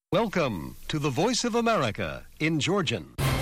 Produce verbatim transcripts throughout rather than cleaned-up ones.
Welcome to the Voice of America in Georgian.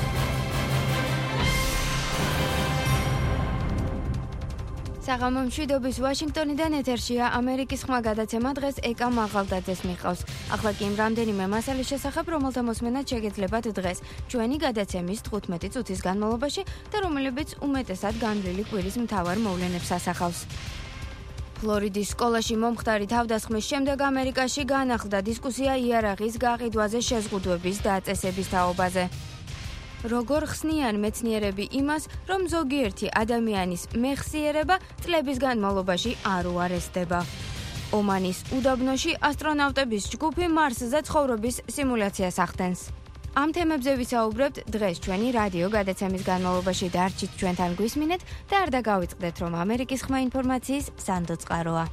საღამო მშვიდობის ვაშინგტონიდან ეთერშია ამერიკის ხმა გადაცემა დღეს ეკა მაღალდაძეს მიყავს. ახლა კი იმ რამდენიმე მასალის შესახებ, რომელთა მოსმენაც შეგეძლებათ დღეს ჩვენი გადაცემის თხუთმეტი წუთის განმავლობაში და რომელებიც უმეტესად განვლილი კვირის მთავარ მოვლენებს ასახავს. ფლორიდის სკოლაში მომხდარი თავდასხმის შემდეგ ამერიკაში განახლდა დისკუსია იარაღის გაყიდვაზე შეზღუდვების დაწესების თაობაზე. როგორ ხსნიან მეცნიერები იმას, რომ ზოგიერთი ადამიანის მეხსიერება წლების განმავლობაში არ უარესდება. ომანის უდაბნოში ასტრონავტების ჯგუფი მარსზე ცხოვრობის სიმულაციას ახდენს. ამ თემებზე ვისაუბრებთ დღეს ჩვენი რადიო გადაცემის განმავლობაში. დარჩით ჩვენთან გვისმინეთ და არ დაგავიწყდეთ, რომ ამერიკის ხმა ინფორმაციის სანდო წყაროა.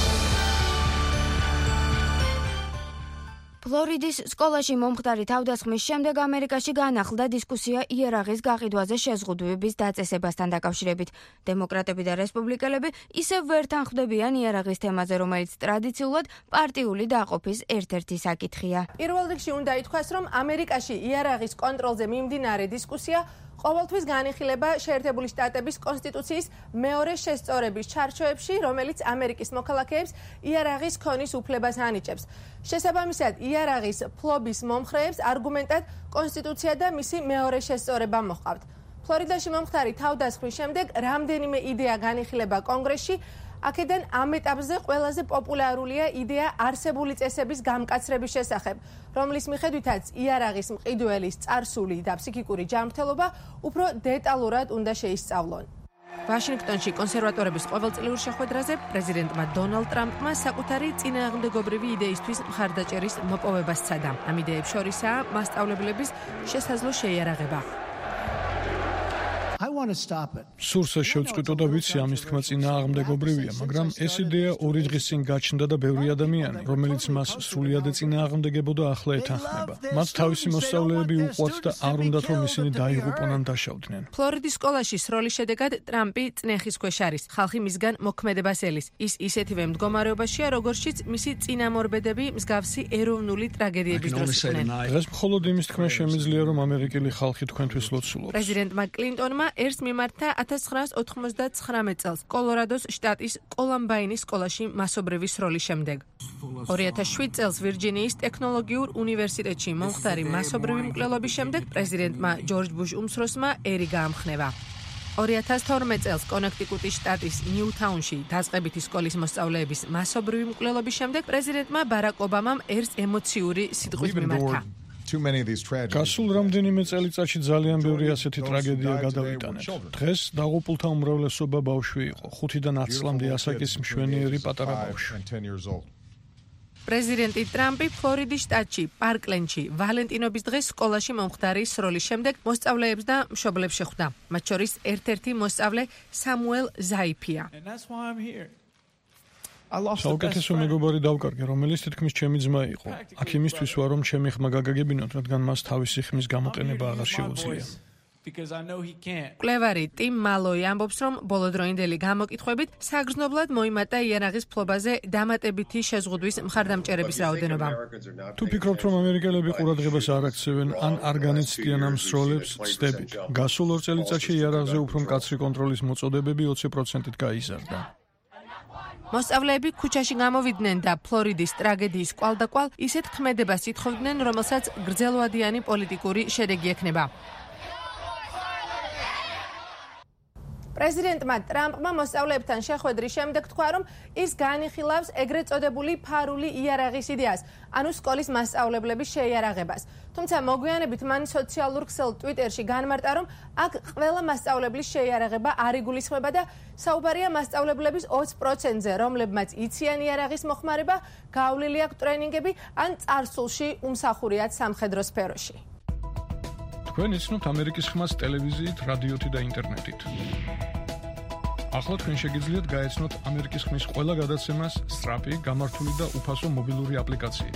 ფლორიდის სკოლაში მომხდარი თავდასხმის შემდეგ ამერიკაში განახლდა დისკუსია იარაღის გაყიდვაზე შეზღუდვების დაწესებასთან დაკავშირებით. დემოკრატები და რესპუბლიკელები ისევ ვერ თანხმდებიან იარაღის თემაზე, რომელიც ტრადიციულად პარტიული დაყოფის ერთ-ერთი საკითხია. პირველ რიგში უნდა ითქვას, რომ ამერიკაში იარაღის კონტროლზე მიმდინარე დისკუსია ყოველთვის განიხილება შეერთებული შტატების კონსტიტუციის მეორე შესწორების ჩარჩოებში, რომელიც ამერიკის მოქალაქეებს იარაღის ქონის უფლებას ანიჭებს. შესაბამისად, იარაღის ფლობის მომხრეებს არგუმენტად კონსტიტუცია და მისი მეორე შესწორება მოჰყავთ. ფლორიდაში მომხდარი თავდასხმის შემდეგ რამდენიმე იდეა განიხილება კონგრესში. აქედან ამ ეტაპზე ყველაზე პოპულარულია იდეა არსებული წესების გამკაცრების შესახებ, რომლის მიხედვითაც იარაღის მყიდველის წარსული და ფსიქიკური ჯანმრთელობა უფრო დეტალურად უნდა შეისწავლონ. ვაშინგტონში კონსერვატორების ყოველწლიურ შეხვედრაზე პრეზიდენტმა დონალდ ტრამპმა საკუთარი წინააღმდეგობრივი იდეისთვის მხარდაჭერის მოპოვებას სცადა. ამ იდეებს შორისაა მასწავლებლების შესაძლო შეიარაღება. სურს შევწყვიტო და ვიცი ამის თქმა წინააღმდეგობრივია, მაგრამ ეს იდეა ორი დღის წინ გაჩნდა და ბევრი ადამიანი, რომელიც მას სრულიად წინააღმდეგებოდა, ახლა ეთანხმება. მათ თავისი მოსწავლეები უყვართ და არ უნდათ რომ ისინი დაიღუპონ ან დაშავდნენ. ფლორიდის სკოლაში სროლის შედეგად ტრამპი წნეხის ქვეშ არის. ხალხი მისგან მოქმედებას ელის. ის ისეთივე მდგომარეობაშია, როგორშიც მისი წინამორბედები მსგავსი ეროვნული ტრაგედიების დროს იყვნენ. დღეს მხოლოდ იმის თქმა შემიძლია, რომ ამერიკელი ხალხი თქვენთვის ლოცულობს. პრეზიდენტმა კლინტონმა ერს მიმართა ათას ცხრაას ოთხმოცდაცხრამეტ წელს კოლორადოს შტატის კოლამბაინის სკოლაში მასობრივი სროლის შემდეგ. ორი ათას შვიდ წელს ვირჯინიის ტექნოლოგიურ უნივერსიტეტში მომხდარი მასობრივი მკვლელობის შემდეგ პრეზიდენტმა ჯორჯ ბუშ უმცროსმა ერი გაამხნევა. ორი ათას თორმეტ წელს კონექტიკუტის შტატის ნიუთაუნში დაწყებითი სკოლის მოსწავლეების მასობრივი მკვლელობის შემდეგ პრეზიდენტმა ბარაკ ობამამ ერს ემოციური სიტყვის მიმართა. გასულ რამდენიმე წელიწადში ძალიან ბევრი ასეთი ტრაგედია გადავიტანეთ. დღეს დაღუპულთა უმრავლესობა ბავშვი იყო, ხუთიდან ათს წლამდე ასაკის მშვენიერი პატარა ბავშვი. პრეზიდენტი ტრამპი ფლორიდის შტატში, პარკლენდში, ვალენტინობის დღეს სკოლაში მომხდარი სროლის შემდეგ მოსწავლეებს და მშობლებს შეხვდა. მათ შორის ერთ-ერთი მოსწავლე სამუელ ზაიფია. საუკეთესო მეგობარი დავკარგე, რომელიც თითქმის ჩემი ძმა იყო. აქ იმისთვის ვარ, რომ ჩემი ხმა გაგაგებინოთ, რადგან მას თავისი ხმის გამოყენება აღარ შეუძლია. მკვლევარი ტიმ მალოი ამბობს, რომ ბოლოდროინდელი გამოკითხვებით საგრძნობლად მოიმატა იარაღის ფლობაზე დამატებითი შეზღუდვის მხარდამჭერების რაოდენობა. თუ ფიქრობთ, რომ ამერიკელები ყურადღებას არ აქცევენ ან არ განიცდიან ამ სროლებს, ცდებით. გასულ ორ წელიწადში იარაღზე უფრო მკაცრი კონტროლის მოწოდებები ოცი პროცენტით გაიზარდა. მოსწავლეები ქუჩაში გამოვიდნენ და ფლორიდის ტრაგედიის კვალდაკვალ ისეთ ქმედებას ითხოვდნენ, რომელსაც გრძელვადიანი პოლიტიკური შედეგი ექნება. პრეზიდენტმა ტრამპმა მოსწავლეებთან შეხვედრის შემდეგ თქვა, რომ ის განიხილავს ეგრეთ წოდებული ფარული იარაღის იდეას, ანუ სკოლის მასწავლებლების შეიარაღებას. თუმცა მოგვიანებით მან სოციალურ ქსელ ტვიტერში განმარტა, რომ აქ ყველა მასწავლებლის შეიარაღება არ იგულისხმება და საუბარია მასწავლებლების ოცი პროცენტზე, რომლებმაც იციან იარაღის მოხმარება, გავლილი აქვს ტრენინგები ან წარსულში უმსახურიათ სამხედრო სფეროში. თქვენ იცნობთ ამერიკის ხმას ტელევიზიით, რადიოთი და ინტერნეტით. ახლა თქვენ შეგიძლიათ გაეცნოთ ამერიკის ხმის ყველა გადაცემას სწრაფი, გამართული და უფასო მობილური აპლიკაციით.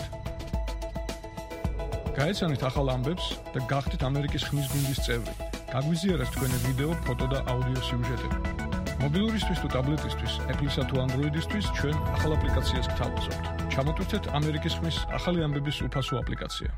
გაეცანით ახალ ამბებს და გახდით ამერიკის ხმის გუნდის წევრი. გაგვიზიარეთ თქვენი ვიდეო, ფოტო და აუდიო სიუჟეტები. მობილურისთვის თუ ტაბლეტისთვის, Apple-ისა თუ Android-ისთვის ჩვენ ახალ აპლიკაციას გთავაზობთ. ჩამოტვირთეთ ამერიკის ხმის ახალი ამბების უფასო აპლიკაცია.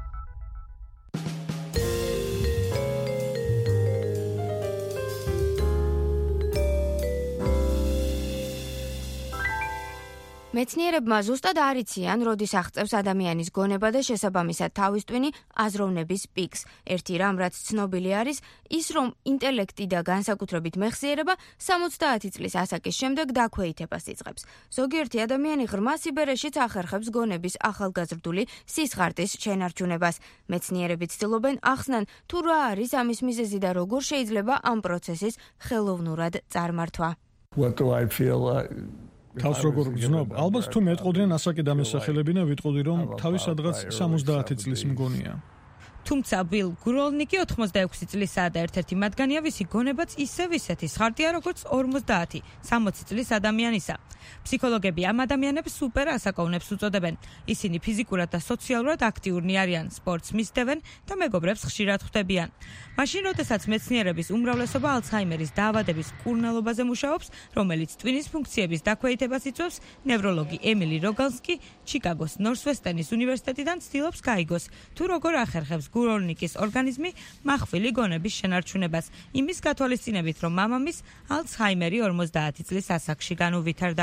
მეცნიერებმა ზუსტად არ იციან, როდის აღწევს ადამიანის გონება და შესაბამისად თავის ტვინი აზროვნების პიკს. ერთი რამ, რაც ცნობილი არის, ის რომ ინტელექტი და განსაკუთრებით მეხსიერება სამოცდაათი წლის ასაკის შემდეგ დაქვეითებას იწყებს. ზოგიერთი ადამიანი ღრმა სიბერეშიც ახერხებს გონების ახალგაზრდული სისხარტის შენარჩუნებას. მეცნიერები ცდილობენ ახსნან, თუ რა არის ამის მიზეზი და როგორ შეიძლება ამ პროცესის ხელოვნურად წარმართვა. What do I feel like? თავს როგორ გძნობ? ალბათ თუ მეტყოდნენ ასაკი დამესახელებინა ვიტყოდი რომ თავის სადღაც სამოცდაათი წლის მგონია. თუმცა ბილ გროლნიკი ოთხმოცდაექვსი წლისაა და ერთ-ერთი მათგანია, ვისი გონებაც ისევ ისეთი სხარტია, როგორც ორმოცდაათი, სამოცი წლის ადამიანისა. ფსიქოლოგები ამ ადამიანებს სუპერ ასაკოვნებს უწოდებენ. ისინი ფიზიკურად და სოციალურად აქტიურნი არიან, სპორტს მისდევენ და მეგობრებს ხშირად ხვდებიან. მაშინ, როდესაც მეცნიერების უმრავლესობა ალცჰაიმერის დაავადების მკურნალობაზე მუშაობს, რომელიც ტვინის ფუნქციების დაქვეითებას იწვევს, ნევროლოგი ემილი როგალსკი ჩიკაგოს ნორსვესტერნის უნივერსიტეტიდან ცდილობს გაიგოს, თუ როგორ ახერხებს გუროლნიკის ორგანიზმი מחვილი გონების შენარჩუნებას, იმის გათვალისწინებით, რომ მამამის ალცჰაიმერი ორმოცდაათი წლის ასაკში განუვითარდა.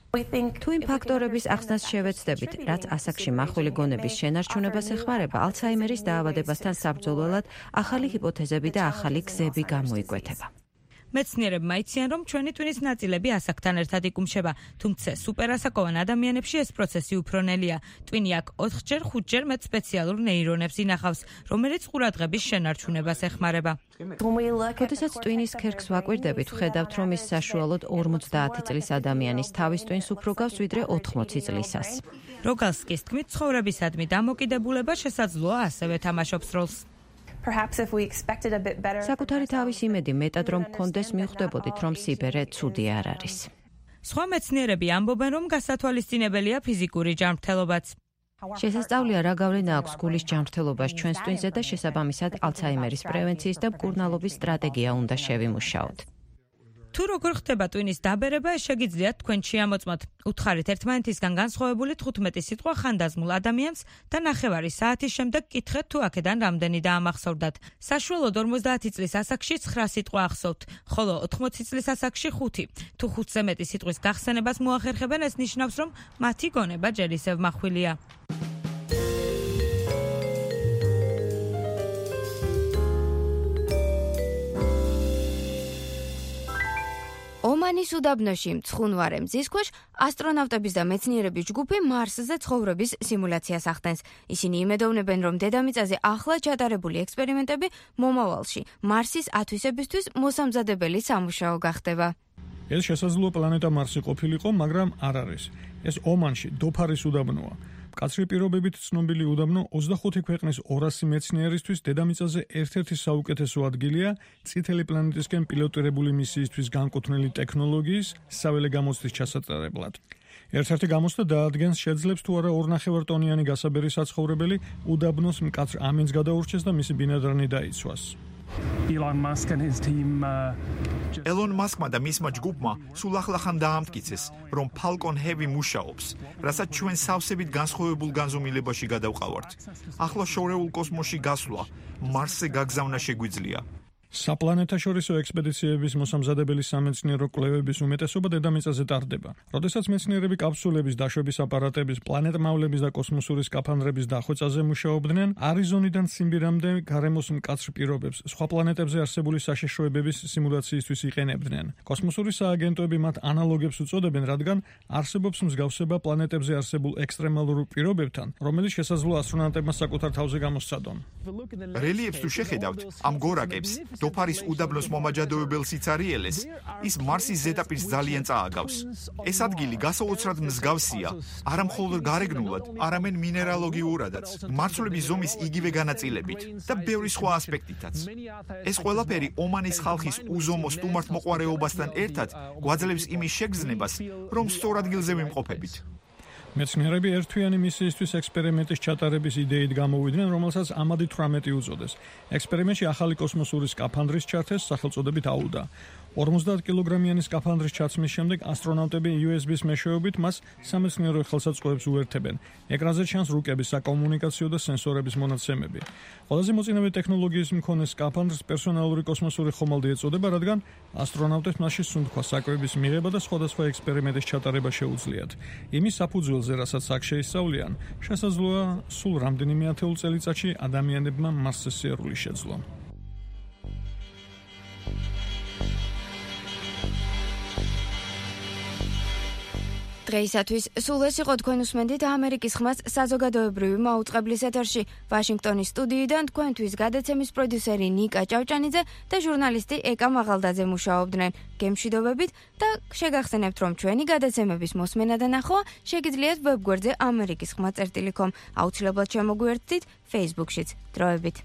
თუ იმ ფაქტორების ახსნას შევეცდებით, რაც ასაკში מחვილი გონების შენარჩუნებას ეხმარება, ალცჰაიმერის დაავადებასთან საბრძოლველად ახალი ჰიპოთეზები და ახალი გზები გამოიკვეთება. მეცნიერებმა იციან, რომ ჩვენი ტვინის ნაწილები ასაკთან ერთად იკუმშება, თუმცა სუპერასაკოვან ადამიანებში ეს პროცესი უფრო ნელია. ტვინი აქ ოთხჯერ, ხუთჯერ მეტ სპეციალურ ნეირონებს ინახავს, რომელიც ყურადღების შენარჩუნებას ეხმარება. როდესაც ტვინის ქერქს ვაკვირდებით, ვხედავთ, რომ ის საშუალოდ ორმოცდაათი წლის ადამიანის თავის ტვინს უფრო გავს, ვიდრე ოთხმოცი წლისას. როგალსკის თქმით, ცხოვრებისადმი დამოკიდებულება შესაძლოა ასევე თამაშობს როლს. საკუთარი თავის იმედი მეტად რომ გქონდეს, მივხვდებოდით, რომ სიბერე ცუდი არ არის. სხვა მეცნიერები ამბობენ, რომ გასათვალისწინებელია ფიზიკური ჯანმრთელობაც. შესაძლებელია რა გავლენა აქვს გულის ჯანმრთელობას ჩვენს ტვინზე და შესაბამისად ალცჰაიმერის პრევენციის და მკურნალობის სტრატეგია უნდა შევიმუშაოთ. თუ როგორ ხდება ტვინის დაბერება, შეგიძლიათ თქვენ შეამოწმოთ. უთხარით ერთმანეთისგან განსხვავებული თხუთმეტი სიტყვა ხანდაზმულ ადამიანს და ნახევარი საათის შემდეგ კითხეთ, თუ აქედან რამდენი დაამახსოვრდათ. საშუალოდ ორმოცდაათი წლის ასაკში ცხრა სიტყვა ახსოვთ, ხოლო ოთხმოცი წლის ასაკში ხუთი. თუ ხუთზე მეტი სიტყვის გახსენებას მოახერხებენ, ეს ნიშნავს, რომ მათი გონება ჯერ ისევ მახვილია. ომანის უდაბნოში მცხუნვარე მზის ქვეშ ასტრონავტების და მეცნიერების ჯგუფი მარსზე ცხოვრების სიმულაციას ახდენს. ისინი იმედოვნებენ, რომ დედამიწაზე ახლა ჩატარებული ექსპერიმენტები მომავალში მარსის ათვისებისთვის მოსამზადებელი სამუშაო გახდება. ეს შესაძლოა პლანეტა მარსი ყოფილიყო, მაგრამ არ არის. ეს ომანში დოფარის უდაბნოა. მკაცრი პირობებით ცნობილი უდაბნო ოცდახუთი ქვეყნის ორასი მეცნიერისთვის დედამიწაზე ერთ-ერთი საუკეთესო ადგილია წითელი პლანეტისკენ პილოტირებული მისიისთვის განკუთვნილი ტექნოლოგიის საველე გამოცდის ჩასატარებლად. ერთ-ერთი გამოცდა დაადგენს, შეძლებს თუ არა ორნახევარ ტონიანი გასაბერი საცხოვრებელი უდაბნოს მკაცრ ამინს გადაურჩეს და მისი ბინადრანი დაიცვას. Elon Musk and his team ელონ მასკმა და მისმა ჯგუფმა სულ ახლახან დაამტკიცეს, რომ Falcon Heavy მუშაობს, რასაც ჩვენ სავსებით განსხვავებულ განზომილებაში გადავყავართ. ახლა შორეულ კოსმოსში გასვლა, მარსზე გაგზავნა შეგვიძლია. საპლანეტაშორისო ექსპედიციების მოსამზადებელი სამეცნიერო კვლევების უმეტესობა დედამიწაზე ტარდება. როდესაც მეცნიერები კაფსულების დაშვების აპარატების, პლანეტმავლების და კოსმოსური სკაფანდრების დახვეწაზე მუშაობდნენ, არიზონიდან ციმბირამდე გარემოს მკაცრ პირობებს სხვა პლანეტებზე არსებული საშიშროებების სიმულაციისთვის იყენებდნენ. კოსმოსური სააგენტოები მათ ანალოგებს უწოდებენ, რადგან არსებობს მსგავსება პლანეტებზე არსებულ ექსტრემალურ პირობებთან, რომელიც შესაძლოა ასტრონავტებმა საკუთარ თავზე გამოსცადონ. რელიეფს თუ შეხედავთ, ამ გორაკებს დოფარის უდაბნოს მომაჯადოებელ სიცარიელეს, ის მარსის ზედაპირს ძალიან წააგავს. ეს ადგილი გასაოცრად მსგავსია, არა მხოლოდ გარეგნულად, არამედ მინერალოგიურადაც, მარცვლების ზომის იგივე განაწილებით და ბევრი სხვა ასპექტითაც. ეს ყველაფერი ომანის ხალხის უზომო სტუმართ მოყვარეობასთან ერთად გვაძლევს იმის შეგრძნებას, რომ სწორ ადგილზე ვიმყოფებით. მეცნიერები ერთთვიანი მისიისთვის ექსპერიმენტის ჩატარების იდეით გამოვიდნენ, რომელსაც ამადი თვრამეტი უწოდეს. ექსპერიმენტში ახალი კოსმოსური სკაფანდრის ჩართეს სახელწოდებით აუდა. ორმოცდაათ კილოგრამიანი სკაფანდრის ჩაცმის შემდეგ ასტრონავტები იუ ეს ბის მეშვეობით მას სამეცნიერო ხელსაწყოებს უერთებენ. ეკრანზე ჩანს რუკების, საკომუნიკაციო და სენსორების მონაცემები. ყველაზე მოწინავე ტექნოლოგიის მქონე სკაფანდრს პერსონალური კოსმოსური ხომალდი ეწოდება, რადგან ასტრონავტებს მასში სუნთქვა, საკვების მიღება და სხვადასხვა ექსპერიმენტის ჩატარება შეუძლიათ. იმის საფუძველზე, რასაც აქ შეისწავლიან, შესაძლოა სულ რამდენიმე ათეულ წელიწადში ადამიანებმა მასზე სიარული შეძლო. დღეისათვის სულ ეს იყო თქვენ უსმენდით ამერიკის ხმას საზოგადოებრივი მაუწყებლის ეთერში. ვაშინგტონის სტუდიიდან თქვენთვის გადაცემის პროდიუსერი ნიკა ჭავჭანიძე და ჟურნალისტი ეკა მაღალდაძე მუშაობდნენ. გემშვიდობებით და შეგახსენებთ, რომ ჩვენი გადაცემების მოსმენა და ნახვა შეგიძლიათ ვებგვერდზე ამერიკის ხმა წერტილი კომ. აუცილებლად შემოგვიერთდით Facebook-შიც. დროებით.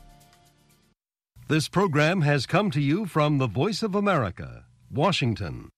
This program has come to you from the Voice of America, Washington.